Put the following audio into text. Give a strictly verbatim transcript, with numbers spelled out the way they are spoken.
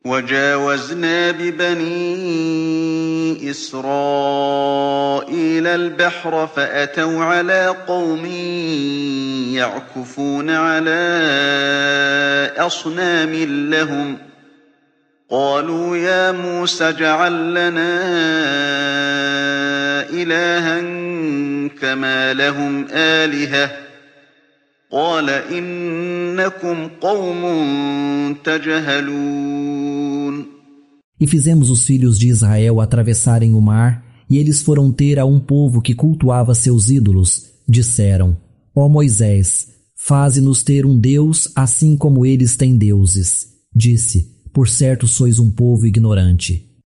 وجاوزنا ببني إسرائيل البحر فأتوا على قوم يعكفون على أصنام لهم قالوا يا موسى اجعل لنا إلها كما لهم آلهة قال إنكم قوم تجهلون. E fizemos os filhos de Israel atravessarem o mar, e eles foram ter a um povo que cultuava seus ídolos. Disseram: Ó Moisés, faze-nos ter um Deus assim como eles têm deuses. Disse: Por certo sois um povo ignorante.